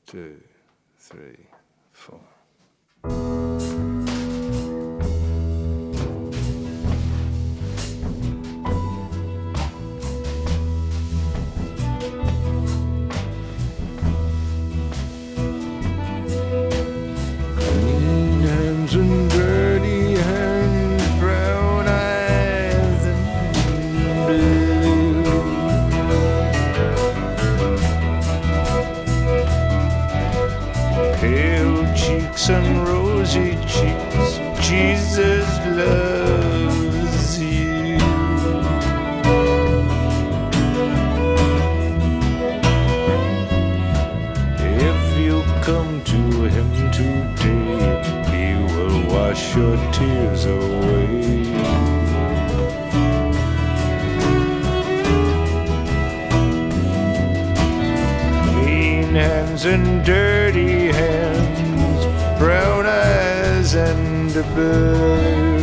2, 3, 4. Clean hands and dirty hands, brown eyes and blue. Pale cheeks and rosy cheeks, Jesus loves you. If you come to him today, he will wash your tears away. Clean hands and dirty hands, brown eyes and blue.